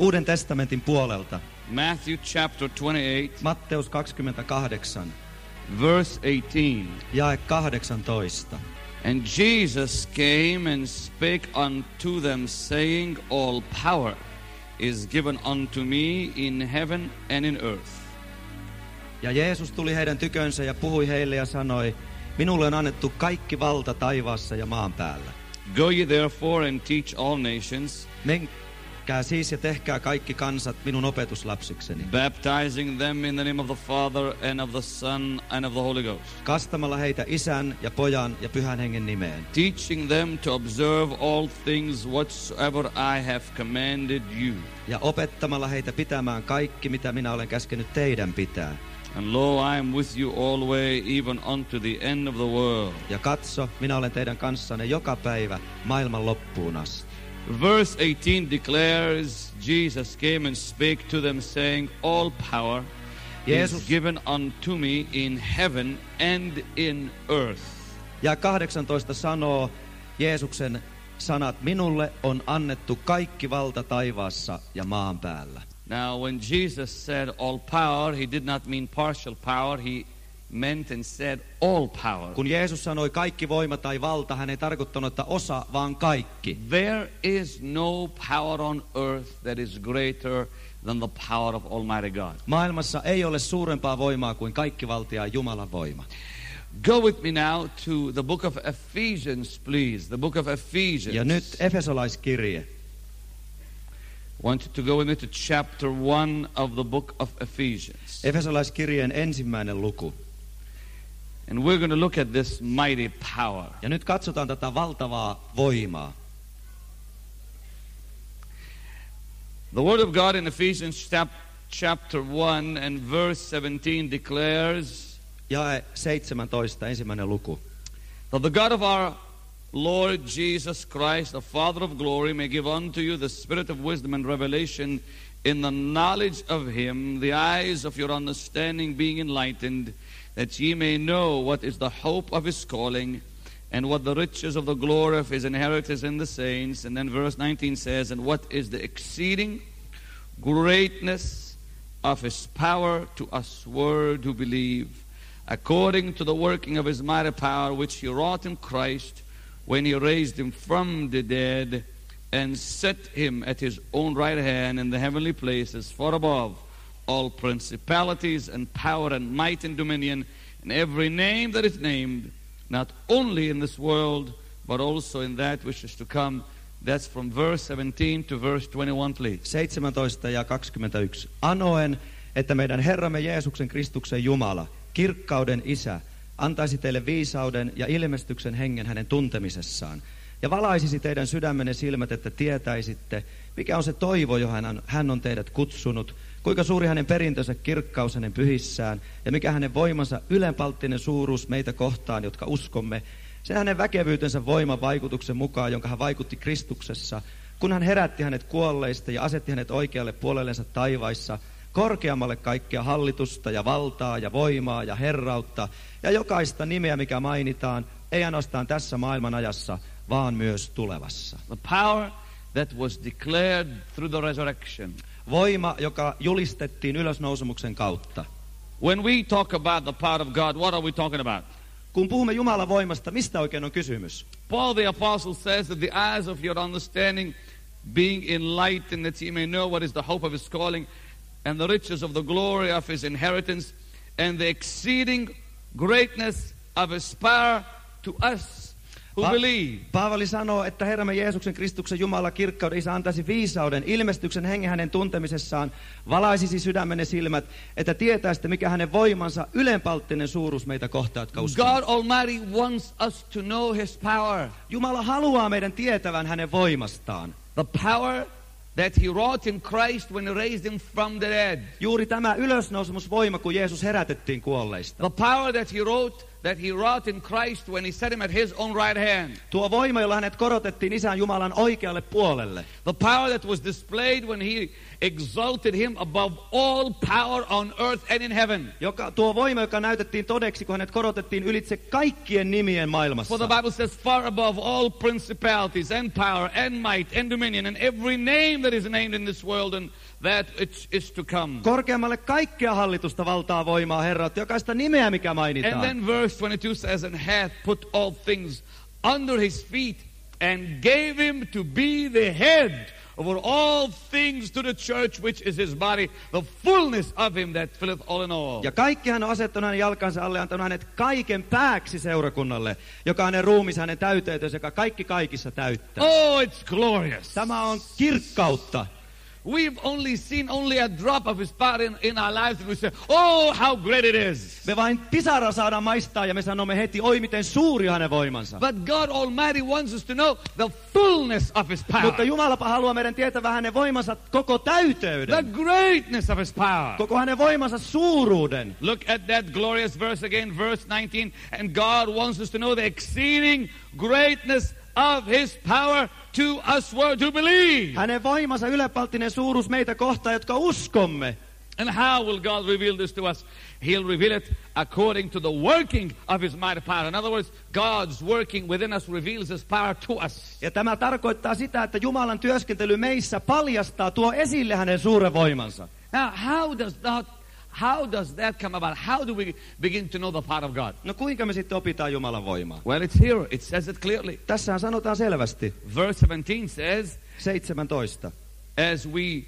Uuden testamentin puolelta. Matthew chapter 28, Matteus 28, verse 18. jae 18. And Jesus came and spake unto them, saying, All power is given unto me in heaven and in earth. Ja Jeesus tuli heidän tykönsä ja puhui heille ja sanoi, minulle on annettu kaikki valta taivaassa ja maan päällä. Go ye therefore and teach all nations, Menkää siis ja tehkää kaikki kansat minun opetuslapsikseni, baptizing them in the name of the Father and of the Son and of the Holy Ghost, kastamalla heitä Isän ja Pojan ja Pyhän Hengen nimeen, teaching them to observe all things whatsoever I have commanded you. ja opettamalla heitä pitämään kaikki, mitä minä olen käskenyt teidän pitää. And lo, I am with you always, even unto the end of the world. Ja katso, minä olen teidän kanssanne joka päivä maailman loppuun asti. Verse 18 declares, Jesus came and spake to them, saying, All power is given unto me in heaven and in earth. Ja 18 sanoo Jeesuksen sanat, minulle on annettu kaikki valta taivaassa ja maan päällä. Now, when Jesus said all power, he did not mean partial power. He meant and said all power. Kun Jeesus sanoi kaikki voima tai valta, hän ei tarkoittanut, että osa, vaan kaikki. There is no power on earth that is greater than the power of Almighty God. Maailmassa ei ole suurempaa voimaa kuin kaikkivaltia Jumalan voima. Go with me now to the book of Ephesians, please. The book of Ephesians. Ja nyt Efesolaiskirje. Want you to go with me to chapter 1 of the book of Ephesians. Efesolaiskirjeen 1. luku. And we're going to look at this mighty power. Ja nyt katsotaan tätä valtavaa voimaa. The word of God in Ephesians chapter 1 and verse 17 declares, Jae 17, 1. luku. that the God of our Lord Jesus Christ, the Father of glory, may give unto you the spirit of wisdom and revelation in the knowledge of him, the eyes of your understanding being enlightened, that ye may know what is the hope of his calling, and what the riches of the glory of his inheritance in the saints. And then verse 19 says, and what is the exceeding greatness of his power to us word who believe, according to the working of his mighty power, which he wrought in Christ, when he raised him from the dead and set him at his own right hand in the heavenly places, far above all principalities and power and might and dominion, and every name that is named, not only in this world, but also in that which is to come. That's from verse 17 to verse 21, please. 17 ja 21. Anoen, että meidän Herramme Jeesuksen Kristuksen Jumala, kirkkauden Isä, antaisi teille viisauden ja ilmestyksen hengen hänen tuntemisessaan, ja valaisisi teidän sydämenne silmät, että tietäisitte, mikä on se toivo, johon hän on teidät kutsunut, kuinka suuri hänen perintönsä kirkkaus hänen pyhissään, ja mikä hänen voimansa ylenpalttinen suuruus meitä kohtaan, jotka uskomme, sen hänen väkevyytensä voiman vaikutuksen mukaan, jonka hän vaikutti Kristuksessa, kun hän herätti hänet kuolleista ja asetti hänet oikealle puolellensa taivaissa, korkeammalle kaikkea hallitusta ja valtaa ja voimaa ja herrautta ja jokaista nimeä, mikä mainitaan, ei ainoastaan tässä maailman ajassa, vaan myös tulevassa. The power that was declared through the resurrection. Voima, joka julistettiin ylösnousemuksen kautta. When we talk about the power of God, what are we talking about? Kun puhumme Jumalan voimasta, mistä oikein on kysymys? Paul the apostle says that the eyes of your understanding being enlightened, that ye may know what is the hope of his calling, and the riches of the glory of his inheritance, and the exceeding greatness of his power to us who believe. Paavali sanoo, että Herramme Jeesuksen Kristuksen Jumala kirkkauden Isä antaisi viisauden, ilmestyksen hengen hänen tuntemisessaan, valaisisi sydämenne silmät, että tietäisitte, mikä hänen voimansa ylenpalttinen suuruus meitä kohtaa, jotka uskomme. God Almighty wants us to know his power. Jumala haluaa meidän tietävän hänen voimastaan. The power that he wrought in Christ when he raised him from the dead. Juuri tämä ylösnousemusvoima, kun Jeesus herätettiin kuolleista. The power that he wrought that he wrought in Christ when he set him at his own right hand. Tuo voima, jolla hänet korotettiin Isän Jumalan oikealle puolelle. The power that was displayed when he exalted him above all power on earth and in heaven. Tuo voima, joka näytettiin todeksi, kun hänet korotettiin ylitse kaikkien nimien maailmassa. For the Bible says, far above all principalities and power and might and dominion and every name that is named in this world and that it is to come. Korkeammalle kaikkea hallitusta, valtaa, voimaa, herrat, jokaista nimeä, mikä mainitaan. And then verse 22 says, and hath put all things under his feet and gave him to be the head over all things to the church, which is his body, the fullness of him that filleth all in all. Ja kaikki hän on asettanut hänen jalkansa alle ja antanut hänet kaiken pääksi seurakunnalle, joka hänen ruumis, hänen täyteytensä, joka kaikki kaikissa täyttää. Oh, it's glorious. Tämä on kirkkautta. We've only seen a drop of his power in our lives and we say, oh, how great it is. Me vain pisara saadaan maistaa ja me sanomme heti, oi miten suuri hänen voimansa. But God Almighty wants us to know the fullness of his power. Mutta Jumalapa haluaa meidän tietävän hänen voimansa koko täyteyden. The greatness of his power. Koko hänen voimansa suuruuden. Look at that glorious verse again, verse 19. And God wants us to know the exceeding greatness of his power to us who believe. Hänen voimansa ylenpalttinen suuruus meitä kohtaan, jotka uskomme. And how will God reveal this to us? He'll reveal it according to the working of his mighty power. In other words, God's working within us reveals his power to us. Ja tämä tarkoittaa sitä, että Jumalan työskentely meissä paljastaa, tuo esille hänen suuren voimansa. Now, how does that come about? How do we begin to know the power of God? No kuinka me sitten opitaan Jumalan voimaa? Well, it's here. It says it clearly. Tässähän sanotaan selvästi. Verse 17 says, 17. as we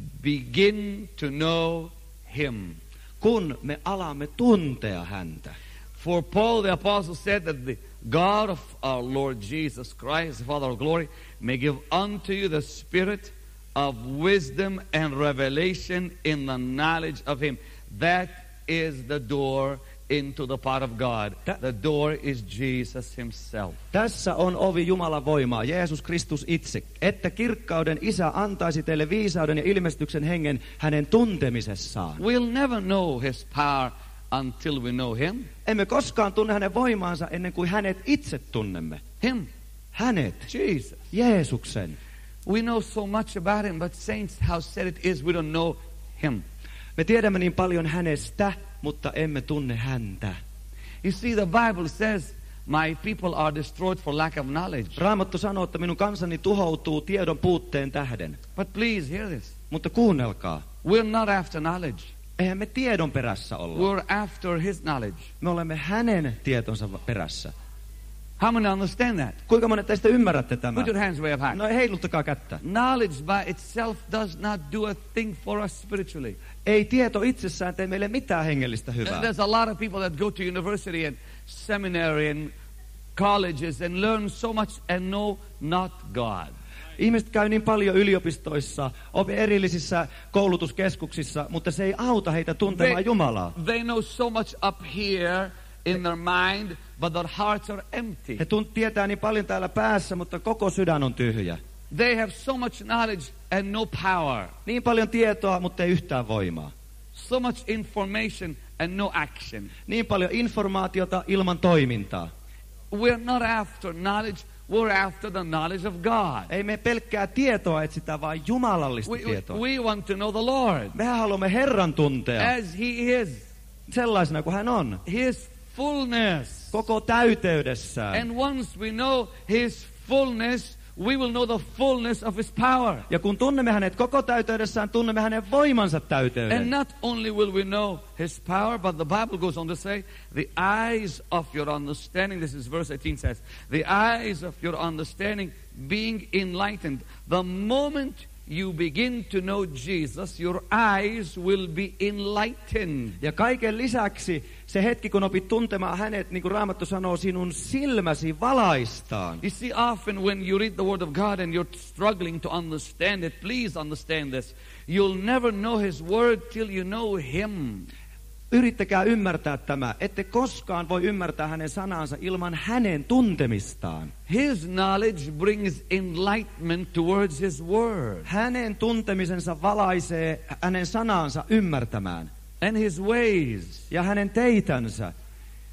begin to know him. Kun me alamme tuntea häntä. For Paul the apostle said that the God of our Lord Jesus Christ, the Father of glory, may give unto you the spirit of wisdom and revelation in the knowledge of him. That is the door into the power of God. The door is Jesus himself. Tässä on ovi Jumalan voimaa, Jeesus Kristus itse, että kirkkauden Isä antaisi teille viisauden ja ilmestyksen hengen hänen tuntemisessaan. We'll never know his power until we know him. Emme koskaan tunne hänen voimaansa ennen kuin hänet itse tunnemme. Him. Hänet. Jesus. Jeesuksen. We know so much about him, but saints, how sad it is we don't know him. Me tiedämme niin paljon hänestä, mutta emme tunne häntä. You see, the Bible says, my people are destroyed for lack of knowledge. Raamattu sanoo, että minun kansani tuhoutuu tiedon puutteen tähden. But please hear this. Mutta kuunnelkaa. We're not after knowledge. Eihän me tiedon perässä olla. We're after his knowledge. Me olemme hänen tietonsa perässä. How many understand that? Kuinka monet teistä ymmärrätte tämän? Put your hands way up high. No heiluttakaa kättä. Knowledge by itself does not do a thing for us spiritually. Ei tieto itsessään tee meille mitään hengellistä hyvää. There's a lot of people that go to university and seminary and colleges and learn so much and know not God. Ihmiset käy niin paljon yliopistoissa, erillisissä koulutuskeskuksissa, mutta se ei auta heitä tuntemaan Jumalaa. They know so much up here in their mind, but their hearts are empty. He tietää niin paljon täällä päässä, mutta koko sydän on tyhjä. They have so much knowledge and no power. Niin paljon tietoa, mutta ei yhtään voimaa. So much information and no action. Niin paljon informaatiota ilman toimintaa. We're not after knowledge, we're after the knowledge of God. Ei me pelkkää tietoa etsitä, vaan jumalallista tietoa. We want to know the Lord. Mehän haluamme Herran tuntea. As he is. Sellaisena kuin hän on. His fullness. Koko täyteydessään. And once we know his fullness, we will know the fullness of his power. Ja kun tunnemme hänet koko täyteydessään, tunnemme hänen voimansa täyteyden. And not only will we know his power, but the Bible goes on to say, the eyes of your understanding, this is verse 18 says, the eyes of your understanding being enlightened. The moment you begin to know Jesus, your eyes will be enlightened. Ja kaiken lisäksi se hetki, kun opit tuntemaan hänet, niin kuin Raamattu sanoo, sinun silmäsi valaistaan. You see, often when you read the Word of God and you're struggling to understand it, please understand this. You'll never know His Word till you know Him. Yrittäkää ymmärtää tämä. Ette koskaan voi ymmärtää hänen sanansa ilman hänen tuntemistaan. His knowledge brings enlightenment towards His Word. Hänen tuntemisensa valaisee hänen sanansa ymmärtämään. And His ways. Ja hänen teitänsä.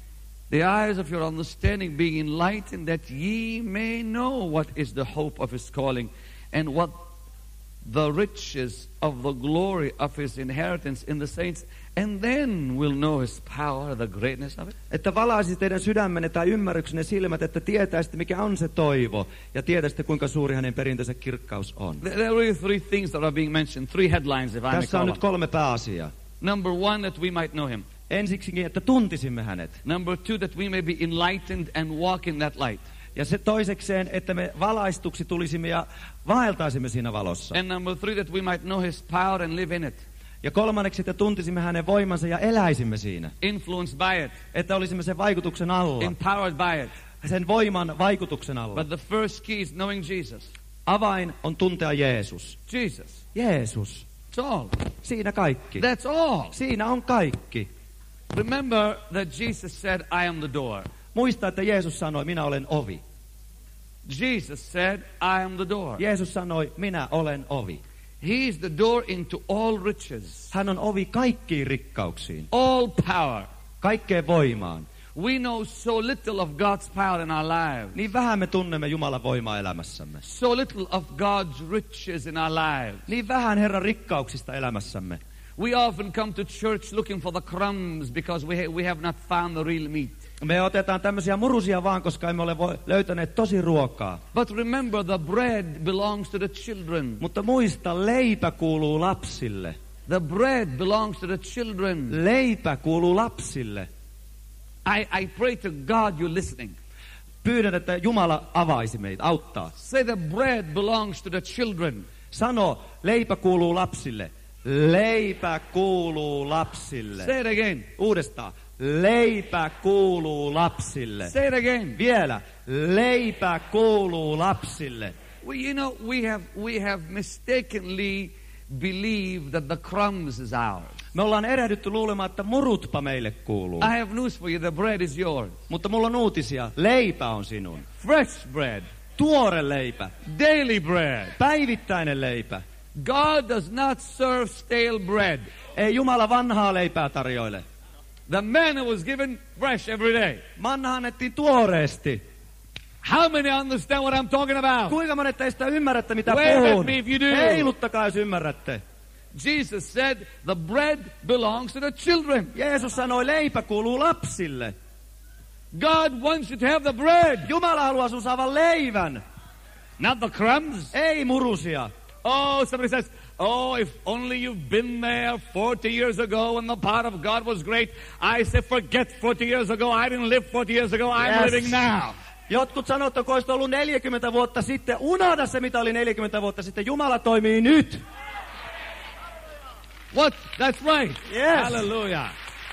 The eyes of your understanding being enlightened, that ye may know what is the hope of his calling, and what the riches of the glory of his inheritance in the saints, and then we'll know his power, the greatness of it. Että valaisi teidän sydämenne tai ymmärryksenne silmät, että tietäisitte mikä on se toivo, ja tietäisitte kuinka suuri hänen perintönsä kirkkaus on. There are really three things that are being mentioned, three headlines if I may Tässä on call nyt 3 pääasiaa. Number one, that we might know him. Ensiksikin, että tuntisimme hänet. Number two, that we may be enlightened and walk in that light. Ja se toisekseen, että me valaistuksi tulisimme ja vaeltaisimme siinä valossa. And number three, that we might know his power and live in it. Ja kolmanneksi, että tuntisimme hänen voimansa ja eläisimme siinä. Influenced by it. Että olisimme sen vaikutuksen alla. Empowered by it. Sen voiman vaikutuksen alla. But the first key is knowing Jesus. Avain on tuntea Jeesus. Jesus. Jeesus. That's all. Siinä kaikki. That's all. Siinä on kaikki. Remember that Jesus said, I am the door. Muista, että Jeesus sanoi, minä olen ovi. Jesus said, I am the door. Jeesus sanoi, minä olen ovi. He is the door into all riches. Hän on ovi kaikkiin rikkauksiin. All power. Kaikkeen voimaan. We know so little of God's power in our lives. Niin vähän me tunnemme Jumalan voimaa elämässämme. So little of God's riches in our lives. Niin vähän Herran rikkauksista elämässämme. We often come to church looking for the crumbs because we have not found the real meat. Me otetaan tämmöisiä murusia vaan, koska emme ole löytäneet tosi ruokaa. But remember, the bread belongs to the children. Mutta muista, leipä kuuluu lapsille. The bread belongs to the children. Leipä kuuluu lapsille. I pray to God you're listening. Pyydän, että Jumala avaisi meitä, auttaa. Say the bread belongs to the children. Sano, leipä kuuluu lapsille. Leipä kuuluu lapsille. Say it again. Uudestaan. Leipä kuuluu lapsille. Say it again. Vielä. Leipä kuuluu lapsille. Well, you know, we have mistakenly believed that the crumbs is ours. Me ollaan erehdytty luulemaan, että murutpa meille kuuluu. I have news for you. The bread is yours. Mutta mulla on uutisia. Leipä on sinun. Fresh bread. Tuore leipä. Daily bread. Päivittäinen leipä. God does not serve stale bread. Ei Jumala vanhaa leipää tarjoile. The manna was given fresh every day. Manna annettiin tuoreesti. How many understand what I'm talking about? Kuinka monet teistä ymmärrätte, mitä Wave puhun? at me if you do. Heiluttakaa, jos ymmärrätte. Jesus said, the bread belongs to the children. Jeesus sanoi, leipä kuuluu lapsille. God wants you to have the bread. Jumala haluaa sun saavan leivän. Not the crumbs. Ei murusia. Oh, somebody says, oh, if only you've been there 40 years ago when the power of God was great. I say, forget 40 years ago. I didn't live 40 years ago. I'm living now. Jotkut sanoo, että kun olisit ollut 40 vuotta sitten, unohda se, mitä oli 40 vuotta sitten. Jumala toimii nyt. What? That's right. Yes. Hallelujah.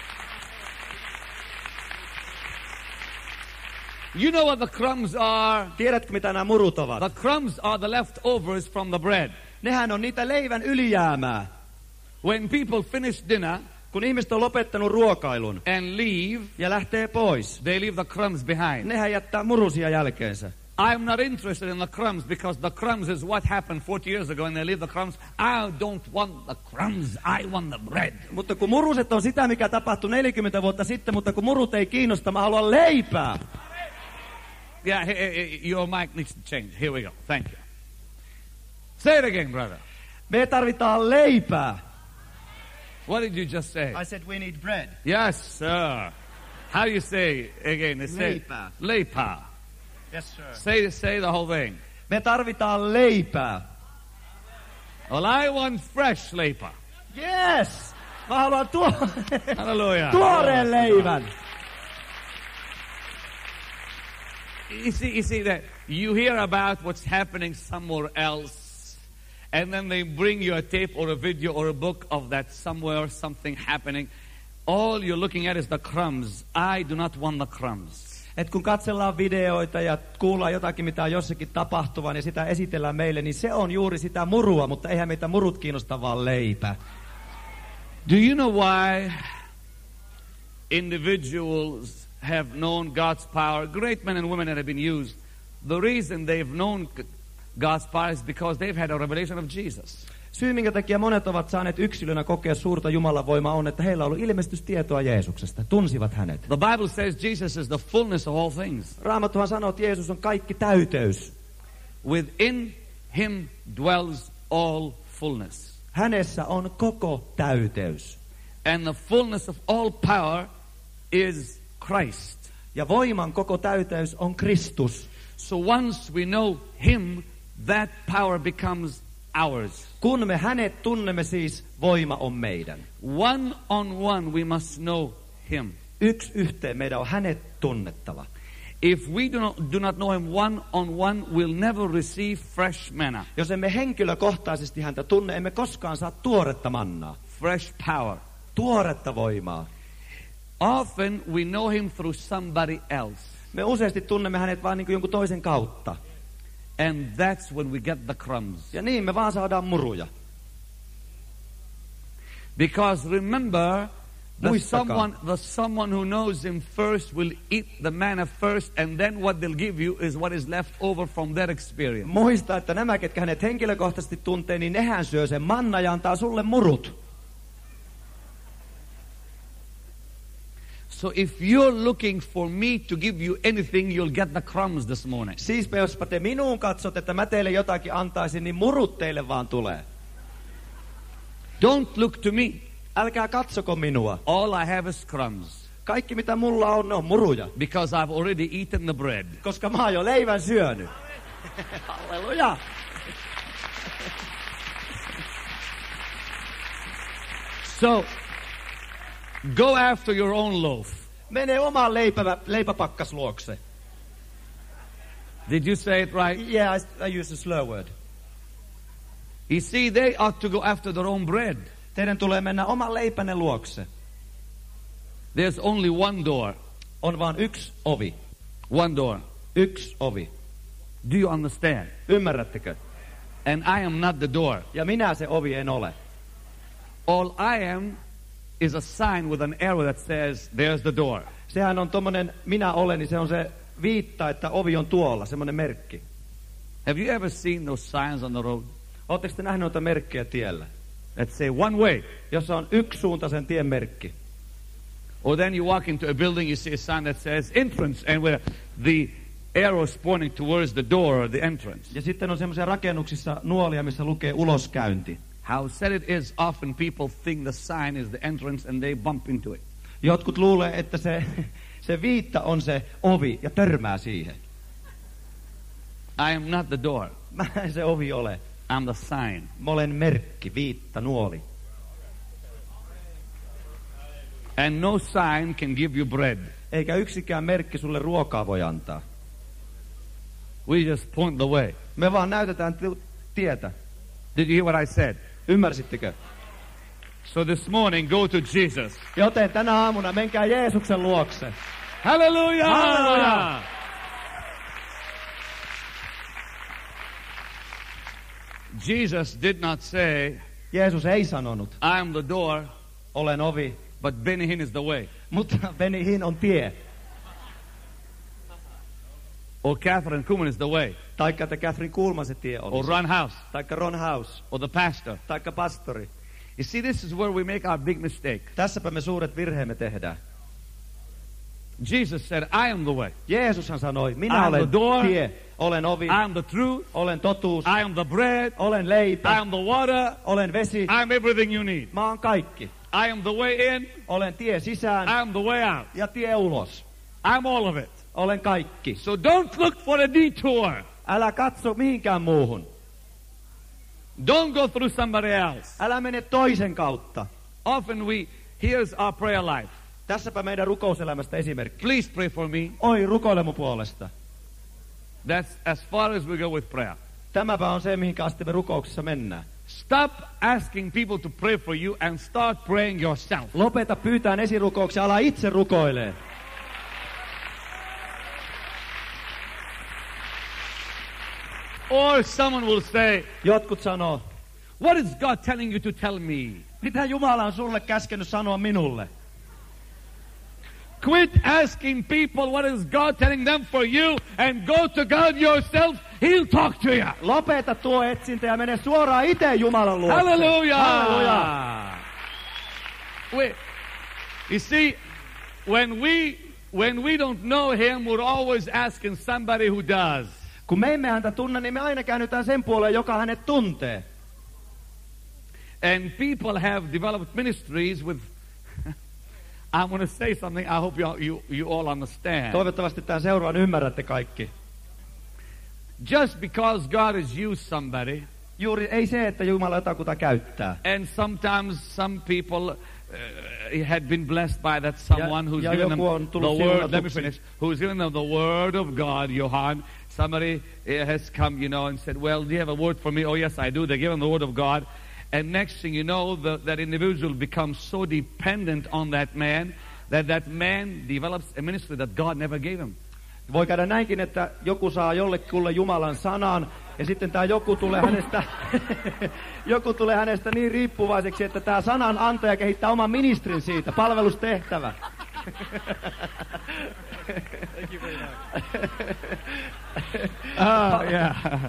You know what the crumbs are? Tiedätkö, mitä nämä murut ovat? The crumbs are the leftovers from the bread. Nehän on niitä leivän ylijäämää. When people finish dinner Kun ihmiset on lopettanut ruokailun and leave, ja lähtee pois, they leave the crumbs behind. nehän jättää murusia jälkeensä. I'm not interested in the crumbs because the crumbs is what happened 40 years ago and they leave the crumbs. I don't want the crumbs. I want the bread. Mutta kun muruset on sitä, mikä tapahtui 40 vuotta sitten, mutta kun murut ei kiinnosta, mä haluan leipää. Yeah, your mic needs to change. Here we go. Thank you. Say it again, brother. Me tarvitaan leipää. What did you just say? I said we need bread. Yes, sir. How you say again? Leipää. Leipää. Yes, sir. Say the whole thing. Me tarvitaan leipää. Well, I want fresh leipää. Yes! Mä haluan Hallelujah. tuoreen leivän. You see that you hear about what's happening somewhere else, and then they bring you a tape or a video or a book of that somewhere, something happening. All you're looking at is the crumbs. I do not want the crumbs. Et kun katsellaan videoita ja kuullaan jotakin, mitä on jossakin tapahtuvan ja sitä esitellään meille, niin se on juuri sitä murua, mutta eihän meitä murut kiinnosta, vaan leipä. Do you know why individuals have known God's power? Great men and women that have been used. The reason they've known God's power is because they've had a revelation of Jesus. Syy, minkä takia monet ovat saaneet yksilönä kokea suurta Jumalan voimaa, on, että heillä on ollut ilmestystietoa Jeesuksesta. Tunsivat hänet. The Bible says Jesus is the fullness of all things. Raamattuhan sanoo, että Jeesus on kaikki täyteys. Within him dwells all fullness. Hänessä on koko täyteys. And the fullness of all power is Christ. Ja voiman koko täyteys on Kristus. So once we know him, that power becomes ours. Kun me hänet tunnemme, siis voima on meidän. One on one we must know him. Yksi yhteen meidän on hänet tunnettava. If we do not know him one on one, we'll never receive fresh manna. Jos emme henkilökohtaisesti häntä tunne, emme koskaan saa tuoretta mannaa. Fresh power. Tuoretta voimaa. Often we know him through somebody else. Me useasti tunnemme hänet vain niin kuin jonkun toisen kautta. And that's when we get the crumbs. Ja niin me vaan saadaan muruja. Because remember, the Muistakaa. someone who knows him first will eat the manna first, and then what they'll give you is what is left over from their experience. Muista, että nämä, ketkä hänet henkilökohtaisesti tuntee, niin nehän syö sen manna ja antaa sulle murut. So if you're looking for me to give you anything, you'll get the crumbs this morning. Siispä jospa te minuun katsot, että mä teille jotakin antaisin, niin murut teille vaan tulee. Don't look to me. Älkää katsoko minua. All I have is crumbs. Kaikki mitä mulla on, ne on muruja. Because I've already eaten the bread. Koska mä oon jo leivän syönyt. Halleluja! So, go after your own loaf. Mene omaan leipäpakkas luokse. Did you say it right? Yeah, I use a slur word. You see, they ought to go after their own bread. Teidän tulee mennä oman leipänne luokse. There's only one door. On vaan yksi ovi. One door. Yksi ovi. Do you understand? Ymmärrättekö? And I am not the door. Ja minä se ovi en ole. All I am is a sign with an arrow that says, there's the door. Sehän on tommonen minä olen, niin se on se viitta, että ovi on tuolla, semmonen merkki. Have you ever seen those signs on the road Oletteko te nähneet noita merkkejä tiellä? that say one way? Jossa on yksisuuntaisen tien merkki. Or then you walk into a building, you see a sign that says entrance, and where the arrow is pointing towards the door or the entrance. Ja sitten on semmoisia rakennuksissa nuolia, missä lukee uloskäynti. How sad it is, often people think the sign is the entrance and they bump into it. Jotkut luulee, että se viitta on se ovi ja törmää siihen. I am not the door. Mä en se ovi ole. I'm the sign. Mä olen merkki, viitta, nuoli. And no sign can give you bread. Eikä yksikään merkki sulle ruokaa voi antaa. We just point the way. Me vaan näytetään tietä. Did you hear what I said? Ymmärsittekö? So this morning, go to Jesus. Joten tänä aamuna menkää Jeesuksen luokse. Hallelujah! Hallelujah! Jesus did not say, Jeesus ei sanonut, I am the door, olen ovi, but Benny Hinn is the way. mutta Benny Hinn on tie. Or Catherine Kuhlman is the way. Taikka että Catherine Kuhlman se tie Or olisi. Ron House. Taikka Ron House. Or the pastor. Taikka pastori. You see, this is where we make our big mistake. Tässäpä me suuret virheemme tehdään. Jesus said, I am the way. Jeesushan sanoi, I minä am olen the door. tie, olen ovi, I am the truth. olen totuus, I am the bread. olen I leipä, am the water. olen vesi, I am everything you need. mä oon kaikki. I am the way in. Olen tie sisään I am the way out. ja tie ulos. I'm all of it. Olen kaikki. So don't look for a detour. Älä katso mihinkään muuhun. Don't go through somebody else. Älä mene toisen kautta. Often here's our prayer life. Tässäpä meidän rukouselämästä esimerkki. Please pray for me. Oi, rukoile mun puolesta. That's as far as we go with prayer. Tämäpä on se, mihinkä asti me rukouksessa mennään. Stop asking people to pray for you and start praying yourself. Lopeta pyytään esirukouksia, ala itse rukoilee. Or someone will say, Jotkut sanoo, what is God telling you to tell me? mitä Jumala on sulle käskenyt sanoa minulle? Quit asking people what is God telling them for you and go to God yourself. He'll talk to you. Lopeta tuo etsintä ja mene suoraan itse Jumalan luokse. Hallelujah. Hallelujah. You see, when we don't know Him, we're always asking somebody who does. Kun me emme häntä tunne, niin me aina käännytään sen puoleen, joka hänet tuntee. And people have developed ministries with... I'm going to say something, I hope you all understand. Toivottavasti tämän seuraan ymmärrätte kaikki. Just because God has used somebody... Juuri ei se, että Jumala jotakuta käyttää. And sometimes some people had been blessed by that someone who's given them the word. Let me finish. Who's given them the word of God, Johan. Somebody has come, you know, and said, well, do you have a word for me? Oh, yes, I do. They give them the word of God. And next thing you know, that individual becomes so dependent on that man that man develops a ministry that God never gave him. Voi käydä näinkin, että joku saa jollekulle Jumalan sanan, ja sitten tämä joku tulee hänestä niin riippuvaiseksi, että tämä sanan antaja kehittää oman ministrin siitä, palvelustehtävä. Thank you very much. Yeah.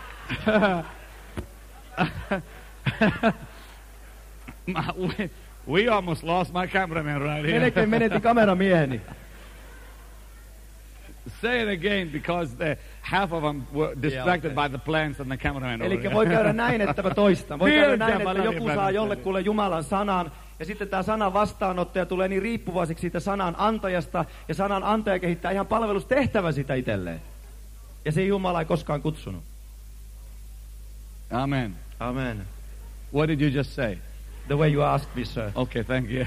We almost lost my cameraman right here. Melkein menetin kameramieheni. Say it again, because half of them were distracted by the plants and the cameraman. Eli voi käydä näin, että mä toistan. Voi käydä näin, että joku saa jollekulle Jumalan sanan, ja sitten tämä sanan vastaanottaja tulee niin riippuvaiseksi siitä sanan antajasta, ja sanan antaja kehittää ihan palvelustehtävän sitä itselleen. Ja se Jumala ei koskaan kutsunut. Amen. Amen. What did you just say? The way you asked me, sir. Okay, thank you.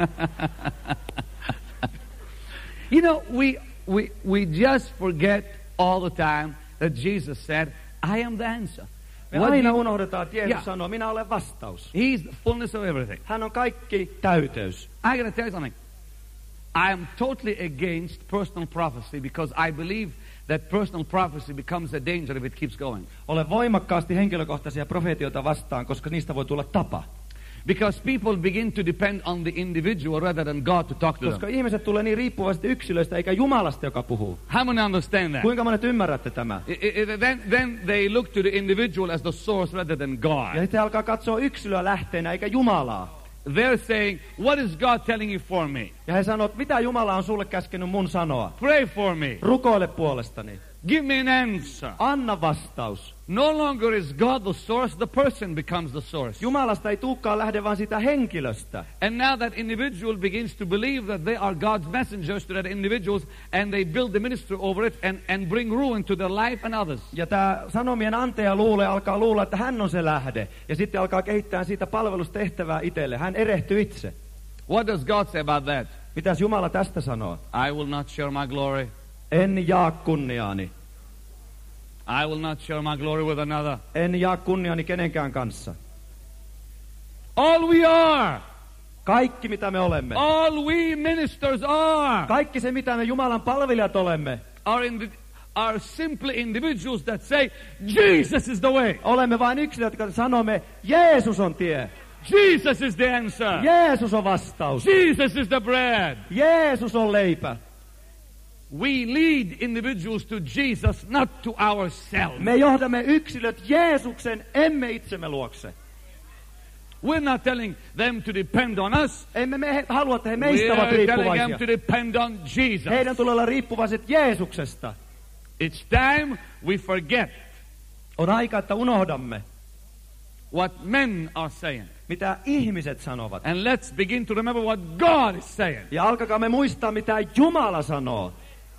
You know, we just forget all the time that Jesus said, I am the answer. Me aina unohdetaan, että Jeesus sanoo, minä olen vastaus. He's the fullness of everything. Hän on kaikki täyteys. I gotta tell you something. I am totally against personal prophecy because I believe that personal prophecy becomes a danger if it keeps going. Olen voimakkaasti henkilökohtaisia profeetioita vastaan, koska niistä voi tulla tapa. Because people begin to depend on the individual rather than God to talk to them. Koska ihmiset tulee niin riippuvaisesti yksilöistä eikä Jumalasta, joka puhuu. How many understand that? Kuinka monet ymmärrätte tämä? Then they look to the individual as the source rather than God. Ja sitten alkaa katsoa yksilöä lähteenä eikä Jumalaa. They're saying, what is God telling you for me? Ja he sanoo, mitä Jumala on sulle käskenyt mun sanoa? Pray for me. Rukoile puolestani. Give me an answer. Anna vastaus. No longer is God the source, the person becomes the source. Jumalasta ei tulekaan lähde vaan sitä henkilöstä. And now that individual begins to believe that they are God's messengers to that individuals, and they build the ministry over it and bring ruin to their life and others. Ja tämä sanomien antaja alkaa luulla, että hän on se lähde. Ja sitten alkaa kehittää siitä palvelustehtävää itselle. Hän erehtyy itse. What does God say about that? Mitäs Jumala tästä sanoo? I will not share my glory. En jaa kunniaani. I will not share my glory with another. En jaa kunniaani kenenkään kanssa. All we are. Kaikki mitä me olemme. All we ministers are. Kaikki se mitä me Jumalan palvelijat olemme. Are simply individuals that say, Jesus is the way. Olemme vain yksilöt, jotka sanomme, Jeesus on tie. Jesus is the answer. Jeesus on vastaus. Jesus is the bread. Jeesus on leipä. We lead individuals to Jesus, not to ourselves. Me johdamme yksilöt Jeesuksen, emme itsemme luokse. We're not telling them to depend on us. Emme me halua, että he meistä ovat riippuvaisia. We're telling them to depend on Jesus. Heidän tulee olla riippuvaiset Jeesuksesta. It's time we forget. On aika, että unohdamme. What men are saying. Mitä ihmiset sanovat. And let's begin to remember what God is saying. Ja alkakaa me muistaa, mitä Jumala sanoo.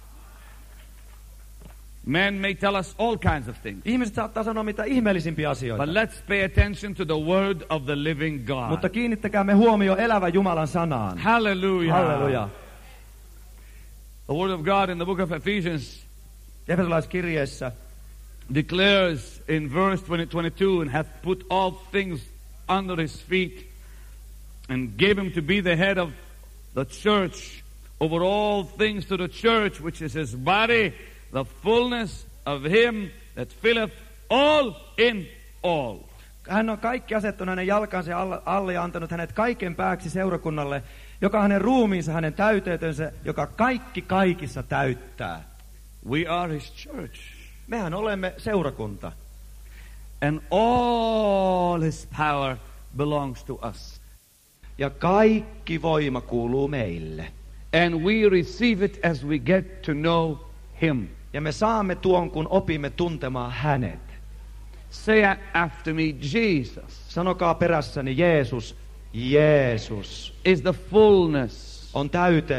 Men may tell us all kinds of things. Ihmiset saattaa sanoa mitä ihmeellisimpiä asioita. But let's pay attention to the word of the living God. Mutta kiinnittäkää me huomio elävän Jumalan sanaan. Hallelujah. Hallelujah. The word of God in the book of Ephesians Efesolaiskirjeessä declares in verse 22, and hath put all things under his feet, and gave him to be the head of the church, over all things to the church, which is his body, the fullness of him that filleth all in all. Hän on kaikki asettanut hänen jalkansa alle ja antanut hänet kaiken pääksi seurakunnalle, joka hänen ruumiinsa, hänen täyteytensä, joka kaikki kaikissa täyttää. We are his church. Mehän olemme seurakunta. And all his power belongs to us. Ja kaikki voima kuuluu meille. And we receive it as we get to know him. Ja me saamme tuon, kun opimme tuntemaan hänet. Say after me, Jesus. Sanokaa perässäni Jeesus. Jeesus is the fullness on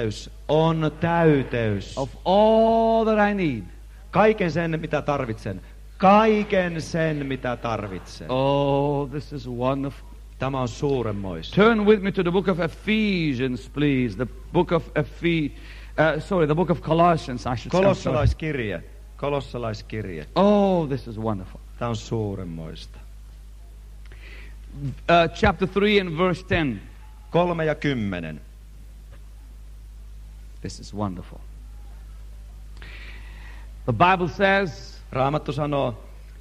täyteys of all that I need. Kaiken sen, mitä tarvitsen. Kaiken sen, mitä tarvitsen. Oh, this is wonderful. Tämä on suuremmoista. Turn with me to the book of Ephesians, please. The book of the book of Colossians, I should say. Kolossalaiskirje. Oh, this is wonderful. Tämä on suuremmoista. Chapter 3 and verse 10. 3 ja 10. This is wonderful. The Bible says, Raamattu sanoo,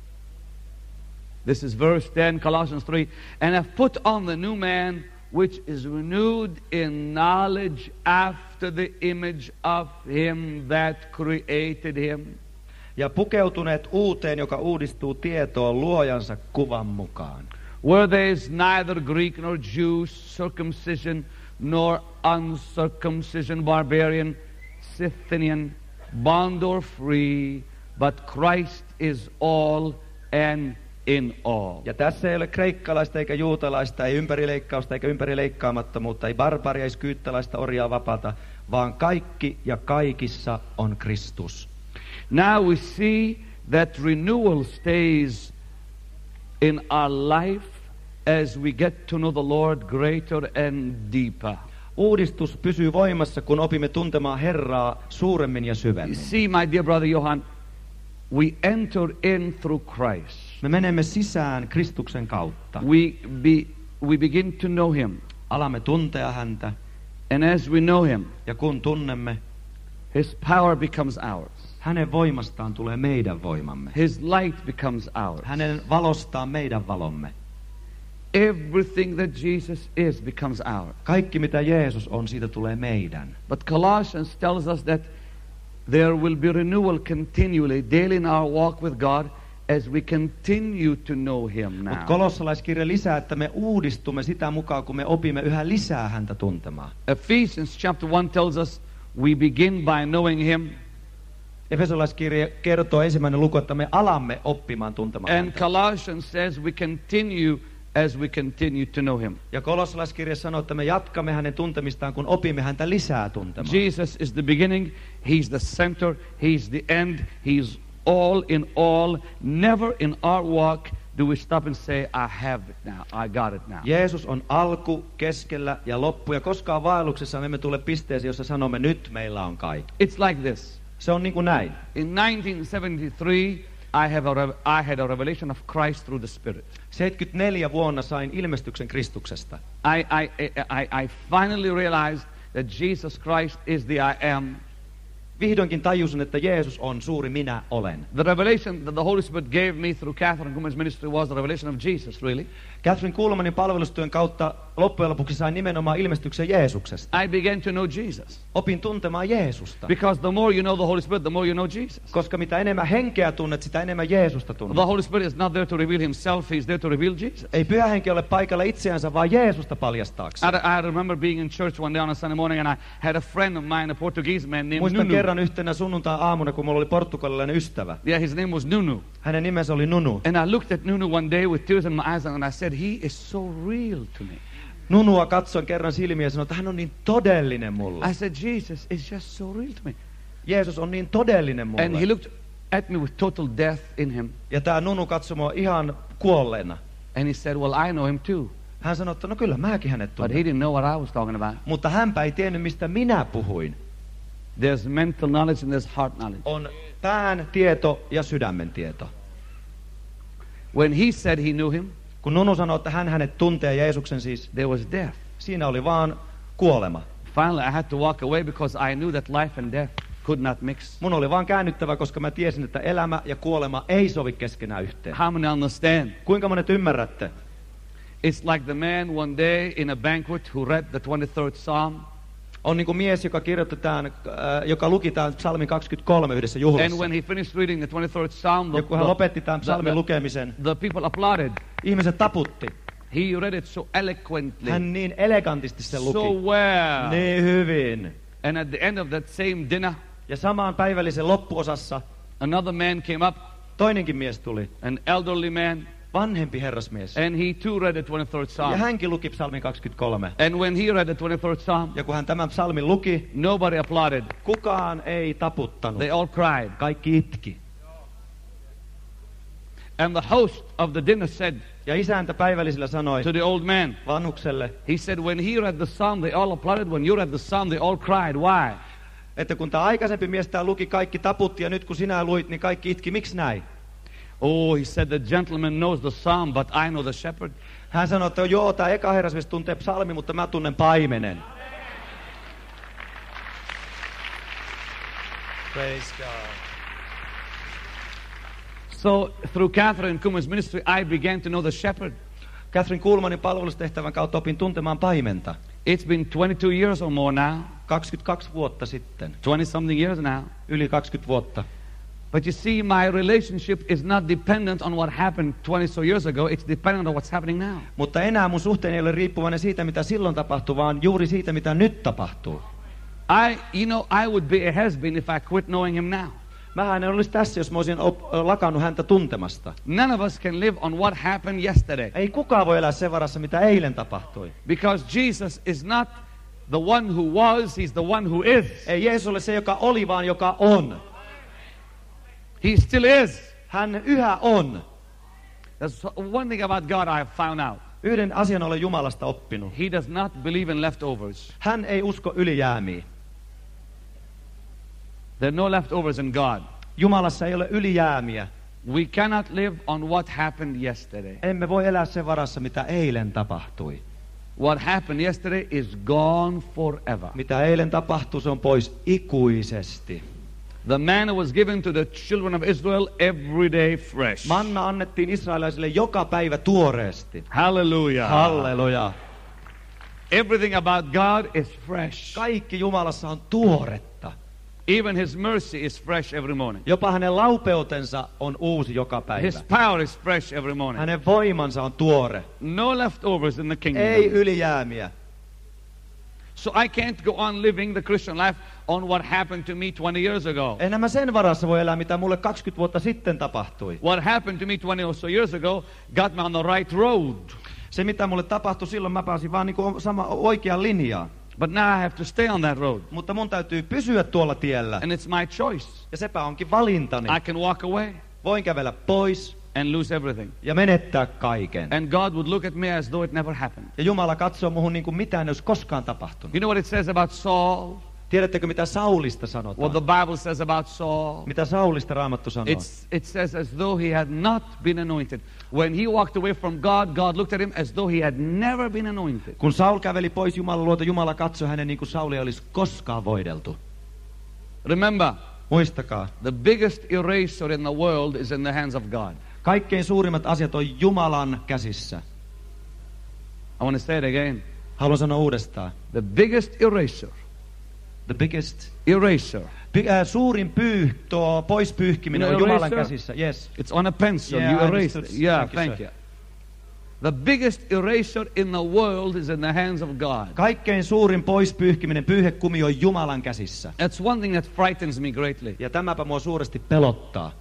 this is verse 10, Colossians 3, and have put on the new man, which is renewed in knowledge after the image of him that created him. Ja pukeutuneet uuteen, joka uudistuu tietoon luojansa kuvan mukaan. Where there is neither Greek nor Jew, circumcision nor uncircumcision, barbarian, Scythian, bond or free, but Christ is all and in all. Ja tässä ei ole kreikkalaista eikä juutalaista, ei ympärileikkausta eikä ympärileikkaamattomuutta, ei barbaria, ei skyyttalaista, orjaa, vapaata, vaan kaikki ja kaikissa on Kristus. Now we see that renewal stays in our life as we get to know the Lord greater and deeper. Uudistus pysyy voimassa, kun opimme tuntemaan Herraa suuremmin ja syvemmin. See, my dear brother Johan, we enter in through Christ. Me menemme sisään Kristuksen kautta. We begin to know him. Alamme tuntea häntä. And as we know him, ja kun tunnemme, his power becomes ours. Hänen voimastaan tulee meidän voimamme. His light becomes ours. Hänen valostaan meidän valomme. Everything that Jesus is becomes ours. Kaikki mitä Jeesus on, siitä tulee meidän. But Colossians tells us that there will be renewal continually, daily in our walk with God, as we continue to know him now. Mutta kolossalaiskirja lisää, että me uudistumme sitä mukaan, kun me opimme yhä lisää häntä tuntemaan. Ephesians chapter 1 tells us we begin by knowing him. Efesolaiskirja kertoo ensimmäinen luku, että me alamme oppimaan tuntemaan And häntä. Colossians says we continue as we continue to know him. Ja kolossalaiskirja sanoo, että me jatkamme hänen tuntemistaan, kun opimme häntä lisää tuntemaan. Jesus is the beginning, he's the center, he's the end, he's all in all. Never in our walk do we stop and say, I have it now, I got it now. Jeesus on alku, keskellä ja loppu. Ja koskaan vaelluksessa me emme tule pisteeseen, jossa sanomme, nyt meillä on kaikki. It's like this. Se on niin kuin näin. In 1973, I had a revelation of Christ through the Spirit. 74 vuonna sain ilmestyksen Kristuksesta. I finally realized that Jesus Christ is the I am. Vihdoinkin tajusin, että Jeesus on suuri minä olen. The revelation that the Holy Spirit gave me through Catherine Kuhlman's ministry was the revelation of Jesus, really. Catherine Kuhlmanin palvelustyön kautta loppujen lopuksi sain nimenomaan ilmestyksen Jeesuksesta. I began to know Jesus. Opin tuntemaan Jeesusta. Because the more you know the Holy Spirit, the more you know Jesus. Koska mitä enemmän henkeä tunnet, sitä enemmän Jeesusta tunnet. The Holy Spirit is not there to reveal himself, he's there to reveal Jesus. Ei pyhä henki ole paikalla itseänsä, vaan Jeesusta paljastaakseen. I remember being in church one day on a Sunday morning, and I had a friend of mine, a Portuguese man named Muistan Nunu. kerran yhtenä sunnuntai-aamuna, kun mulla oli portugalilainen ystävä. Yeah, his name was Nunu. Hänen nimensä oli Nunu. And I looked at Nunu one day with tears in my eyes, and I said, he is so real to me. Nunua katsoin kerran silmiä ja sanoin, että hän on niin todellinen mulle. I said, Jesus is just so real to me. Jeesus on niin todellinen mulle. And he looked at me with total death in him. Ja tämä Nunu katsoi mua ihan kuolleena. And he said, well, I know him too. Hän sanoi, että no kyllä mäkin hänet But he tunnen. didn't know what I was talking about. Mutta hänpä ei tiennyt, mistä minä puhuin. There's mental knowledge and there's heart knowledge. On pään tieto ja sydämen tieto. When he said he knew him, Kun Nunu sanoi, että hän hänet tuntee, Jeesuksen siis, there was death. siinä oli vaan kuolema. Finally, I had to walk away because I knew that life and death could not mix. Mun oli vaan käännyttävä, koska mä tiesin, että elämä ja kuolema ei sovi keskenään yhteen. How many understand? Kuinka monet ymmärrätte? It's like the man one day in a banquet who read the 23rd Psalm. On niin kuin mies, joka luki tämän psalmin 23 yhdessä And juhlassa. when he finished reading the 23rd Psalm, Ja kun hän lopetti tämän psalmin lukemisen, the people applauded. ihmiset taputti. He read it so eloquently, Hän niin elegantisti sen luki. so well. Niin hyvin. And at the end of that same dinner, Ja samaan päivällisen loppuosassa another man came up, toinenkin mies tuli. an elderly man, Vanhempi herrasmies. and he too read the 23rd Ja Psalm. hänkin luki psalmin 23. And when he read the 23rd Psalm, Ja kun hän tämän psalmin luki, nobody applauded. kukaan ei taputtanut. They all cried. Kaikki itki. And the host of the dinner said Ja isäntä päivällisellä sanoi to the old man, vanhukselle, he said, when he read the psalm, they all applauded. When you read the psalm, they all cried. Why? että kun tämä aikaisempi mies tää luki, kaikki taputti, ja nyt kun sinä luit, niin kaikki itki. Miksi näin? Oh, he said, the gentleman knows the psalm, but I know the shepherd. Hän sanoi, että joo, tämä eka herrasmies tuntee psalmi, mutta mä tunnen paimenen. Praise God. So through Catherine Kuhlman's ministry, I began to know the shepherd. Catherine Kuhlmanin palvelustehtävän kautta opin tuntemaan paimenta. It's been 22 years or more now, 22 vuotta sitten. 20-something years now. Yli 20 vuotta. But you see, my relationship is not dependent on what happened 20 so years ago. It's dependent on what's happening now. Mutta enää mun suhteeni ei ole riippuvainen siitä, mitä silloin tapahtui, vaan juuri siitä, mitä nyt tapahtuu. I would be a has-been if I quit knowing him now. Mähän en olisi tässä, jos mä olisin lakannut häntä tuntemasta. None of us can live on what happened yesterday. Ei kukaan voi elää sen varassa, mitä eilen tapahtui. Because Jesus is not the one who was, he's the one who is. Ei Jeesus ole se, joka oli, vaan joka on. He still is. Hän yhä on. That's one thing about God I have found out. Yhden asian olen Jumalasta oppinut. He does not believe in leftovers. Hän ei usko ylijäämiin. There are no leftovers in God. Jumalassa ei ole ylijäämiä. We cannot live on what happened yesterday. Emme voi elää sen varassa, mitä eilen tapahtui. What happened yesterday is gone forever. Mitä eilen tapahtui, se on pois ikuisesti. The manna was given to the children of Israel every day fresh. Manna annettiin israelaisille joka päivä tuoreesti. Hallelujah. Halleluja. Everything about God is fresh. Kaikki Jumalassa on tuoretta. Even his mercy is fresh every morning. Jopa hänen laupeutensa on uusi joka päivä. His power is fresh every morning. Hänen voimansa on tuore. No leftovers in the kingdom. Ei ylijäämiä. So I can't go on living the Christian life on what happened to me 20 years ago. Enhän mä sen varassa voi elää, mitä mulle 20 vuotta sitten tapahtui. What happened to me 20 or so years ago got me on the right road. Se, mitä mulle tapahtui silloin, mä pääsin vaan niin sama oikean linjaan. But now I have to stay on that road. Mutta mun täytyy pysyä tuolla tiellä. And it's my choice. Ja sepä onkin valintani. I can walk away Voin kävellä pois and lose everything. ja menettää kaiken. And God would look at me as though it never happened. Ja Jumala katsoo muhun niin kuin mitään ei olisi koskaan tapahtunut. You know what it says about Saul? Tiedättekö, mitä Saulista What sanotaan? the Bible says about Saul? Mitä Saulista Raamattu sanoo? It says as though he had not been anointed. When he walked away from God, God looked at him as though he had never been anointed. Kun Saul käveli pois Jumalan luota, Jumala katsoi hänen niin kuin Sauli ei olisi koskaan voideltu. Remember, Muistakaa, the biggest eraser in the world is in the hands of God. kaikkein suurimmat asiat on Jumalan käsissä. I want to say it again. Haluan sanoa uudestaan. The biggest eraser. The biggest... Eraser. Suurin tuo pois pyyhkiminen You on know Jumalan eraser? käsissä. Yes. It's on a pencil. Yeah, You I erase understood. it. Yeah, Thank you, thank you. The biggest eraser in the world is in the hands of God. Kaikkein suurin pois pyyhkiminen, pyyhekumi on Jumalan käsissä. That's one thing that frightens me greatly. Ja tämäpä mua suuresti pelottaa.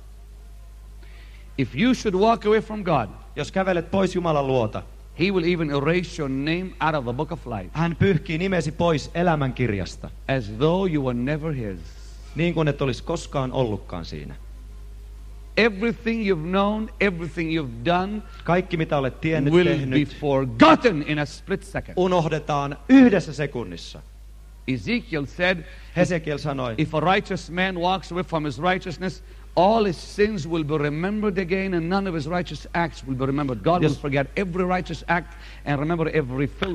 If you should walk away from God, Jos kävelet pois Jumalan luota, He will even erase your name out of the book of life, hän pyyhkii nimesi pois elämänkirjasta. as though you were never His. Niin kuin et olisi koskaan ollutkaan siinä. Everything you've known, everything you've done Kaikki mitä olet tiennyt, will be tehnyt, forgotten in a split second. unohdetaan yhdessä sekunnissa. Ezekiel said, Hesekiel sanoi, if a righteous man walks away from his righteousness, all his sins will be remembered again and none of his righteous acts will be remembered. God will Yes. forget every righteous act and remember every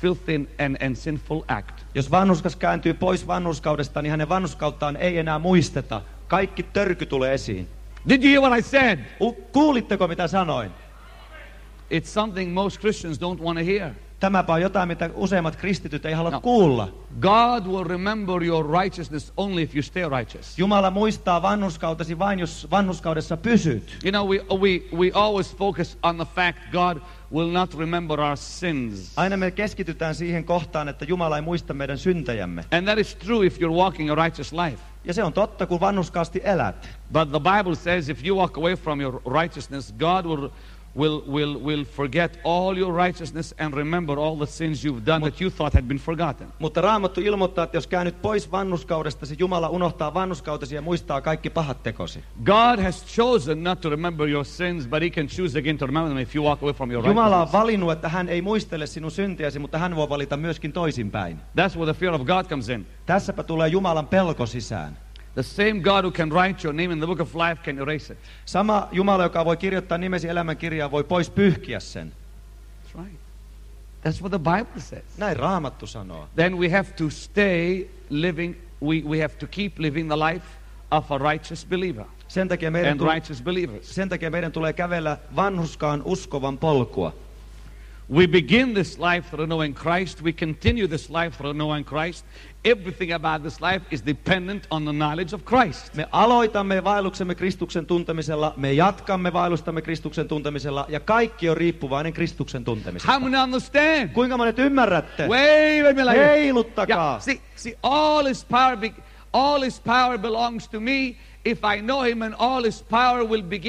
filthy and sinful act. Jos vanhurskas kääntyy pois vanhurskaudesta, niin hänen vanhurskauttaan ei enää muisteta. Kaikki törky tulee esiin. Did you hear what I said? Kuulitteko mitä sanoin? It's something most Christians don't want to hear. Tämäpä on jotain, mitä useimmat kristityt ei halua kuulla. God will remember your righteousness only if you stay righteous. Jumala muistaa vanhurskautesi vain, jos vanhurskaudessa pysyt. You know, we always focus on the fact God will not remember our sins. Aina me keskitytään siihen kohtaan, että Jumala ei muista meidän syntejämme. And that is true if you're walking a righteous life. Ja se on totta, kun vanhurskaasti elät. But the Bible says if you walk away from your righteousness, God will forget all your righteousness and remember all the sins you've done that you thought had been forgotten. Mutta Raamattu ilmoittaa, että jos käännyt pois vanhurskaudestasi, Jumala unohtaa vanhurskautesi ja muistaa kaikki pahat tekosi. God has chosen not to remember your sins, but He can choose again to remember them if you walk away from your Jumala on righteousness. valinnut, että hän ei muistele sinun syntiäsi, mutta hän voi valita myöskin toisinpäin. That's where the fear of God comes in. Tässäpä tulee Jumalan pelko sisään. The same God who can write your name in the book of life can erase it. Sama Jumala, joka voi kirjoittaa nimesi elämänkirjaan, voi pois pyyhkiä sen. That's right. That's what the Bible says. Näin Raamattu sanoo. Then we have to stay living, we have to keep living the life of a righteous believer Sen takia and righteous believers. meidän tulee kävellä vanhurskaan uskovan polkua. We begin this life through knowing Christ. We continue this life through knowing Christ. Everything about this life is dependent on the knowledge of Christ. Me aloitamme vaelluksemme Kristuksen tuntemisella, me jatkamme vaellustamme Kristuksen tuntemisella, ja kaikki on riippuvainen Kristuksen tuntemisesta. How many understand? Kuinka monet ymmärrätte? Wave at me like Heiluttakaa. yeah. See, all His power belongs to me. If I know Him, and all His power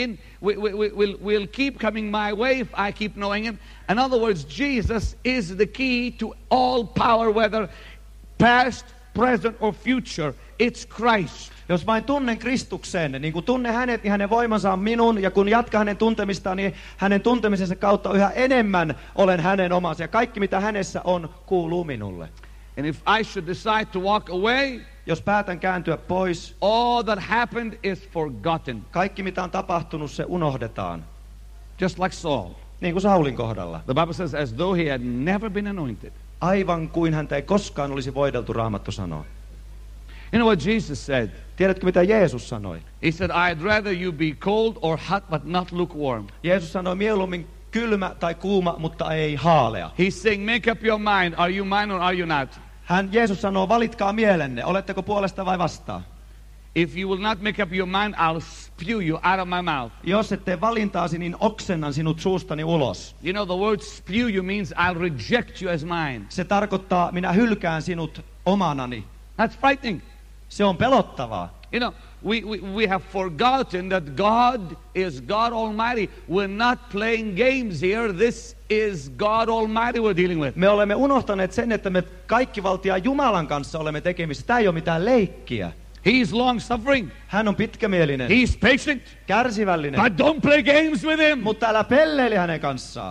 will keep coming my way if I keep knowing Him. In other words, Jesus is the key to all power, whether past, present, or future. It's Christ. Jos vain tunnen Kristuksen, niin kun tunnen hänet, niin hänen voimansa on minun, ja kun jatkan hänen tuntemistaan, niin hänen tuntemisensa kautta yhä enemmän olen hänen omansa, ja kaikki mitä hänessä on, kuuluu minulle. And if I should decide to walk away, jos päätän kääntyä pois, all that happened is forgotten. Kaikki mitä on tapahtunut, se unohdetaan. Just like Saul. Niin kuin Saulin kohdalla. The Bible says, as though he had never been anointed. Aivan kuin häntä ei koskaan olisi voideltu, Raamattu sanoo. You know what Jesus said? Tiedätkö mitä Jeesus sanoi? He said, I'd rather you be cold or hot, but not lukewarm. Jeesus sanoi mieluummin kylmä tai kuuma, mutta ei haalea. He's saying, make up your mind. Are you mine or are you not? Jeesus sanoo, valitkaa mielenne. Oletteko puolesta vai vastaan? If you will not make up your mind, I'll spew you out of my mouth. Jos et tee valintaasi, niin oksennan sinut suustani ulos. You know, the word spew you means I'll reject you as mine. Se tarkoittaa, minä hylkään sinut omanani. That's frightening. Se on pelottavaa. You know, we have forgotten that God is God Almighty. We're not playing games here. This is God Almighty we're dealing with. Me olemme unohtaneet sen, että me kaikkivaltiaan Jumalan kanssa olemme tekemisissä. Tämä ei ole mitään leikkiä. He's long-suffering. Hän on pitkämielinen. He's patient. Kärsivällinen. But don't play games with him. Mutta älä pelleile hänen kanssaan.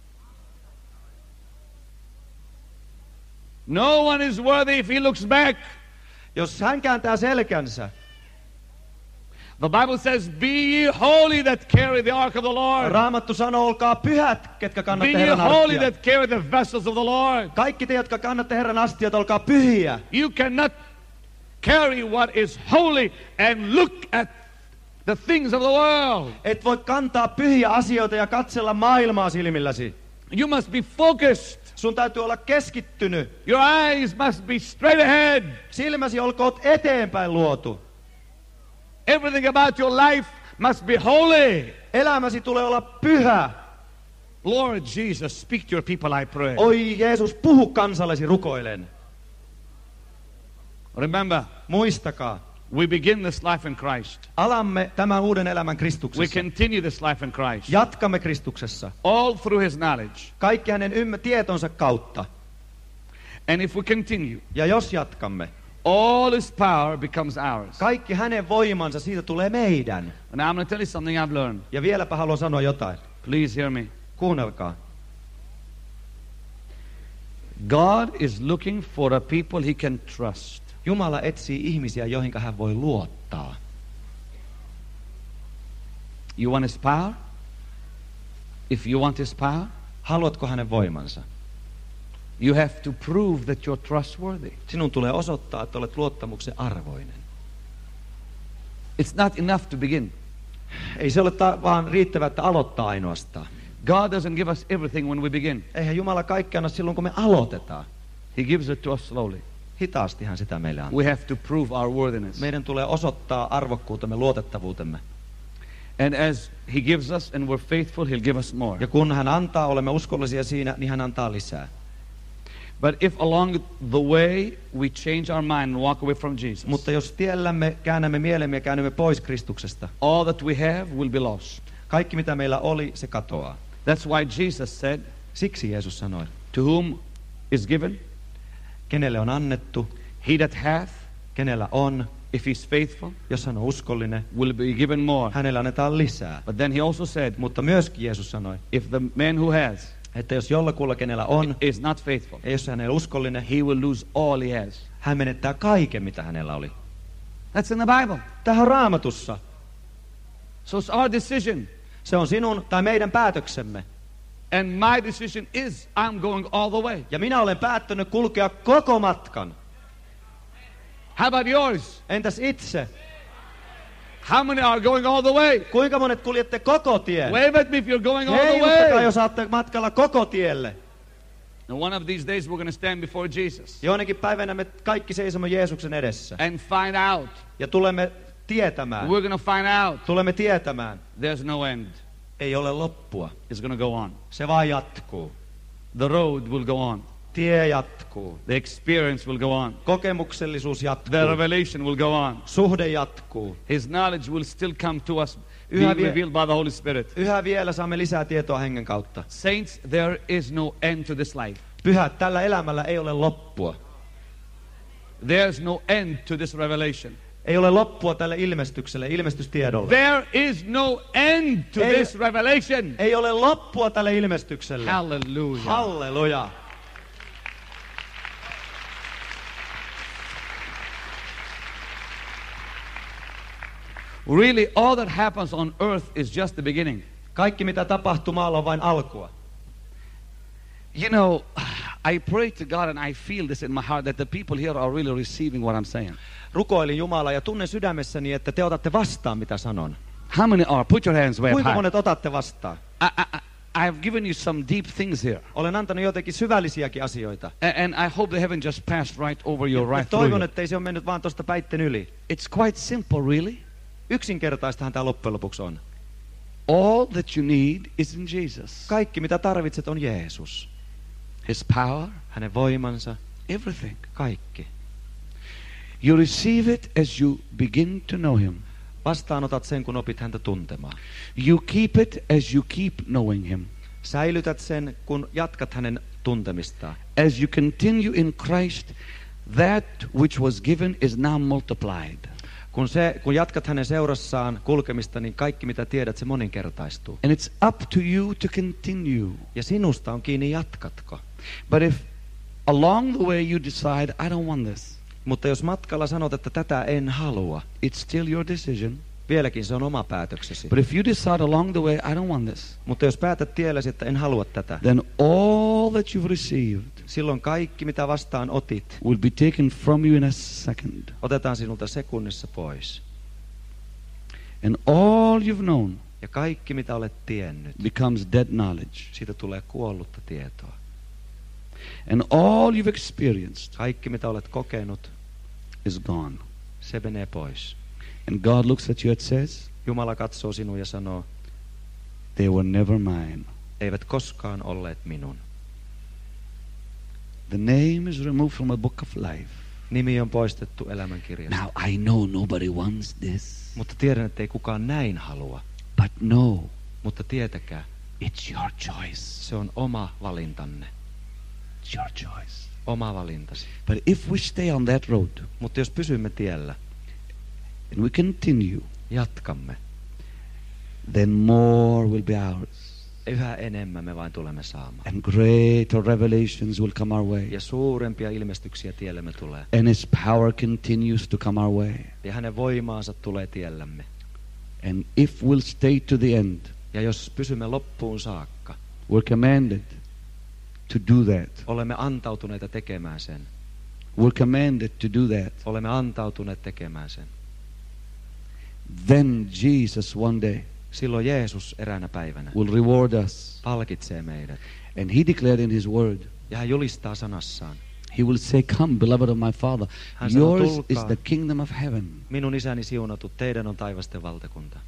No one is worthy if he looks back. Jos hän kääntää selkänsä. The Bible says, be ye holy that carry the ark of the Lord. Raamattu sanoo, olkaa pyhät, ketkä kannatte Herran arkia. Be ye holy arkkia. that carry the vessels of the Lord. Kaikki te, jotka kannatte Herran astiat, olkaa pyhiä. You cannot carry what is holy and look at the things of the world. Et voi kantaa pyhiä asioita ja katsella maailmaa silmilläsi. You must be focused. Sun täytyy olla keskittynyt. Your eyes must be straight ahead. Silmäsi olkoot eteenpäin luotu. Everything about your life must be holy. Elämäsi tulee olla pyhä. Lord Jesus, speak to your people, I pray. Oi Jeesus, puhu kansallesi, rukoilen. Remember, muistakaa, we begin this life in Christ. Alamme tämän uuden elämän Kristuksessa. We continue this life in Christ. Jatkamme Kristuksessa. All through His knowledge. Kaikki hänen tietonsa kautta. And if we continue, ja jos jatkamme, all His power becomes ours. Kaikki hänen voimansa, siitä tulee meidän. And I'm going to tell you something I've learned. Ja vieläpä haluan sanoa jotain. Please hear me. Kuunnelkaa. God is looking for a people He can trust. Jumala etsii ihmisiä, joihin hän voi luottaa. You want His power? If you want His power, haluatko hänen voimansa? You have to prove that you're trustworthy. Sinun tulee osoittaa, että olet luottamuksen arvoinen. It's not enough to begin. Ei se ole vaan riittävää, että aloittaa ainoastaan. God doesn't give us everything when we begin. Eihän Jumala kaikki anna silloin, kun me aloitetaan. He gives it to us slowly. Hitaastihan sitä meille antaa. We have to prove our worthiness. Meidän tulee osoittaa arvokkuutemme, luotettavuutemme. And as He gives us and we're faithful, He'll give us more. Ja kun hän antaa, olemme uskollisia siinä, niin hän antaa lisää. But if along the way we change our mind and walk away from Jesus, Mutta jos tiellämme käännämme mielemme ja käännymme pois Kristuksesta, all that we have will be lost. kaikki mitä meillä oli, se katoaa. That's why Jesus said, Siksi Jeesus sanoi, to whom is given, kenelle on annettu, he that hath, kenellä on, if he's faithful, jos hän on uskollinen, will be given more. hänelle annetaan lisää. But then he also said, Mutta myöskin Jeesus sanoi, if the man who has että jos jollakulla, kenellä on, is not faithful, ja jos hän ei ole uskollinen, he will lose all he has. hän menettää kaiken, mitä hänellä oli. That's in the Bible. Tähän on Raamatussa. So it's our decision. Se on sinun tai meidän päätöksemme. And my decision is I'm going all the way. Ja minä olen päättänyt kulkea koko matkan. How about yours? Entäs itse? How many are going all the way? Kuinka monet kuljette koko tien? Wave at me if you're going all the Heiluttakaa, way. jos saatte matkalla koko tielle. And one of these days we're going to stand before Jesus Joinakin päivänä me kaikki seisomme Jeesuksen edessä. and find out. Ja tulemme tietämään. We're going to find out Tulemme tietämään. there's no end. Ei ole loppua. It's going to go on. Se vaan jatkuu. The road will go on. Tie jatkuu. The experience will go on. Kokemuksellisuus jatkuu. The revelation will go on. Suhde jatkuu. His knowledge will still come to us, Yhä being vie- revealed by the Holy Spirit. Yhä vielä saamme lisää tietoa hengen kautta. Saints, there is no end to this life. Pyhät, tällä elämällä ei ole loppua. There's no end to this revelation. Ei ole loppua tälle ilmestykselle, ilmestystiedolle. There is no end to Ei- this revelation. Ei ole loppua tälle ilmestykselle. Hallelujah. Halleluja. Really, all that happens on earth is just the beginning. Kaikki mitä tapahtuu maalla on vain alkua. You know, I pray to God and I feel this in my heart that the people here are really receiving what I'm saying. Rukoilin Jumalaa ja tunnen sydämessäni, että te otatte vastaan mitä sanon. How many are? Put your hands way up Kuinka high. monet otatte vastaan? I've given you some deep things here. Olen antanut jotenkin syvällisiäkin asioita. And I hope they haven't just passed right over you, Ja right through toivon, you. että ei se ole mennyt vaan tuosta päitten yli. It's quite simple, really. Yksinkertaistahan tämä loppujen lopuksi on. All that you need is in Jesus. Kaikki mitä tarvitset on Jeesus. His power, Hänen voimansa, everything. kaikki. You receive it as you begin to know Him. Vastaanotat sen, kun opit häntä tuntemaan. You keep it as you keep knowing Him. Säilytät sen, kun jatkat hänen tuntemistaan. As you continue in Christ, that which was given is now multiplied. Kun jatkat hänen seurassaan kulkemista, niin kaikki mitä tiedät, se moninkertaistuu. And it's up to you to continue. Ja sinusta on kiinni, jatkatko. But if along the way you decide, I don't want this, Mutta jos matkalla sanot, että tätä en halua, it's still your decision. vieläkin se on oma päätöksesi. But if you decide along the way, I don't want this, Mutta jos päätät tiellesi, että en halua tätä, then all that you've received silloin kaikki mitä vastaan otit, will be taken from you in a second. otetaan sinulta sekunnissa pois. And all you've known Ja kaikki mitä olet tiennyt, becomes dead knowledge. siitä tulee kuollutta tietoa. And all you've experienced Kaikki mitä olet kokenut, is gone. se menee pois. And God looks at you and says, Jumala katsoo sinua ja sanoo, they were never mine. eivät koskaan olleet minun. The name is removed from the book of life. Nimi on poistettu elämänkirjasta. Now I know nobody wants this, Mutta tiedän, että ei kukaan näin halua. but no, Mutta tietäkää, it's your choice. se on oma valintanne. It's your choice. Oma valintasi. But if we stay on that road Mutta jos pysymme tiellä, and we continue, jatkamme, then more will be ours. yhä enemmän me vain tulemme saamaan. And greater revelations will come our way. Ja suurempia ilmestyksiä tiellemme tulee. And His power continues to come our way. Ja hänen voimaansa tulee tiellämme. And if we'll stay to the end, Ja jos pysymme loppuun saakka, we're commanded to do that. Olemme antautuneita tekemään sen. We're commanded to do that. Olemme antautuneet tekemään sen. Then Jesus one day Silloin Jeesus eräänä päivänä will reward us. palkitsee meidät. And he declared in his word, Ja hän julistaa sanassaan. he will say, come, beloved of my Father, Hän sanoo, yours tulkaa. is the kingdom of heaven. Minun isäni siunattu, teidän on taivasten valtakunta.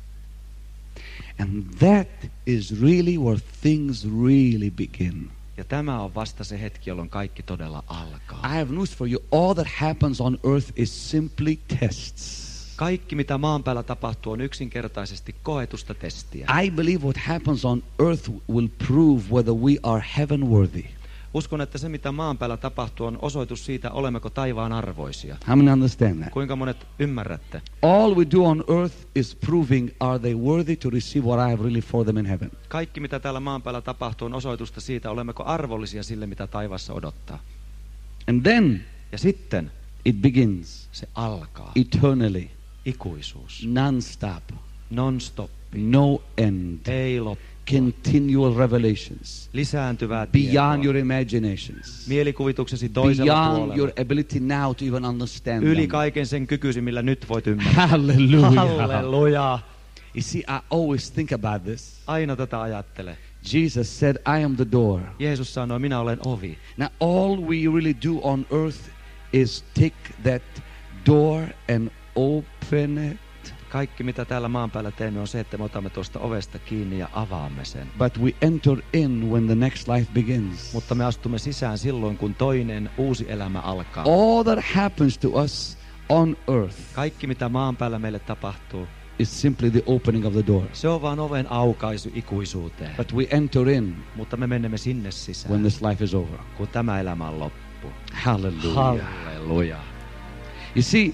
And that is really where things really begin. Ja tämä on vasta se hetki, jolloin kaikki todella alkaa. I have news for you. All that happens on earth is simply tests. Kaikki, mitä maan päällä tapahtuu, on yksinkertaisesti koetusta testiä. I believe what happens on earth will prove whether we are heaven worthy. Uskon, että se, mitä maan päällä tapahtuu, on osoitus siitä, olemmeko taivaan arvoisia. How many understand that? Kuinka monet ymmärrätte? All we do on earth is proving are they worthy to receive what I have really for them in heaven. Kaikki, mitä täällä maan päällä tapahtuu, on osoitusta siitä, olemmeko arvollisia sille, mitä taivassa odottaa. And then Ja sitten it begins se alkaa. eternally, Ikuisuus. non-stop, Non-stop. no end, Ei loppu. continual revelations, Lisääntyvää beyond tietoa. your imaginations, Mielikuvituksesi toisella beyond puolella. your ability now to even understand Yli them. kaiken sen kykysi, millä nyt voit ymmärtää. Hallelujah. Halleluja. You see, I always think about this. Aina tätä ajattele. Jesus said, I am the door. Jeesus sanoi, minä olen ovi. Now, all we really do on earth is take that door and open it. Kaikki, mitä täällä maan päällä teemme, on se, että me otamme tuosta ovesta kiinni ja avaamme sen. But we enter in when the next life begins. Mutta me astumme sisään silloin, kun toinen uusi elämä alkaa. All that happens to us on earth Kaikki, mitä maan päällä meille tapahtuu, is simply the opening of the door. se on vaan oven aukaisu ikuisuuteen. But we enter in Mutta me menemme sinne when sisään, this life is over. kun tämä elämä on loppu. Hallelujah. Halleluja. You see,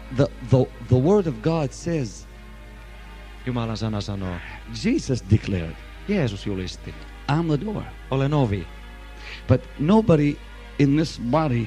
the word of God says, Jumalan sana sanoo, Jesus declared, Jeesus julisti, I'm the door. olen ovi. But nobody in this body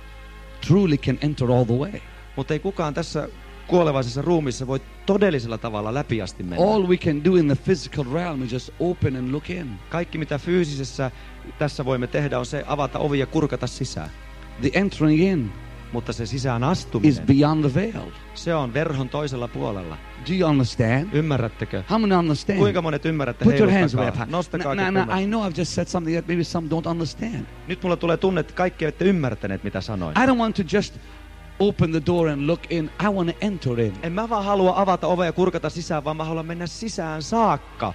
truly can enter all the way. Mutta ei kukaan tässä kuolevaisessa ruumissa voi todellisella tavalla läpi asti mennä. All we can do in the physical realm is just open and look in. Kaikki, mitä fyysisessä tässä voimme tehdä, on se avata ovi ja kurkata sisään. The entering in Mutta se sisään is astuminen, beyond the veil. se on verhon toisella puolella. Do you understand? Ymmärrättekö? How many understand? Kuinka monet ymmärrätte? Put your hands way Heiluttakaa. up. Nostakaa Now, I know I've just said something that maybe some don't understand. Nyt mulla tulee tunne, että kaikki ette ymmärtäneet, mitä sanoin. I don't want to just open the door and look in. I want to enter in. En mä vaan halua avata ovea ja kurkata sisään, vaan mä haluan mennä sisään saakka.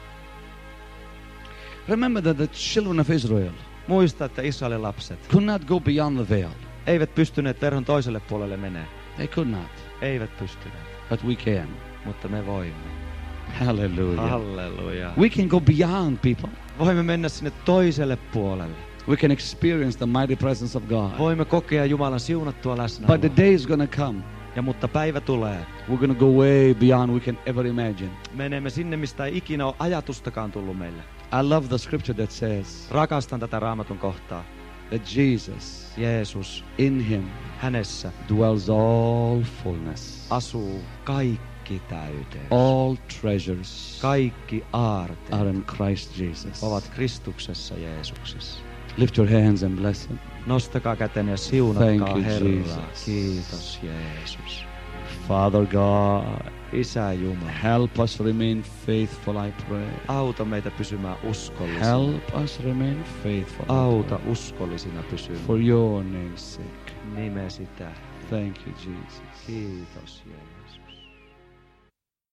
Remember that the children of Israel Muista, että Israelin lapset could not go beyond the veil. eivät pystyneet verhon toiselle puolelle menee. They could not. Eivät pystyneet, But we can. mutta me voimme. Hallelujah. Halleluja. We can go beyond people. Voimme mennä sinne toiselle puolelle. We can experience the mighty presence of God. Voimme kokea Jumalan siunattua But läsnäoloa. the day is going to come. Ja mutta päivä tulee. We're going to go way beyond we can ever imagine. Menemme sinne, mistä ei ikinä ole ajatustakaan tullut meille. I love the scripture that says Rakastan tätä Raamatun kohtaa. that Jesus, Jeesus, in him hänessä dwells all fullness, asuu kaikki täyteys. all treasures Kaikki aarteet are in Christ Jesus. ovat Kristuksessa Jeesuksessa. Lift your hands and bless him. Nostakaa kätenne ja Thank siunatkaa you, Herraa. Jesus. Kiitos Jeesus. Father God, Isä Jumala, help us remain faithful, I pray. auta meitä pysymään uskollisina. Help us remain faithful, I Auta pray. uskollisina pysymään. For your name's sake. Nimesi tähden. Thank you, Jesus. Kiitos Jeesus.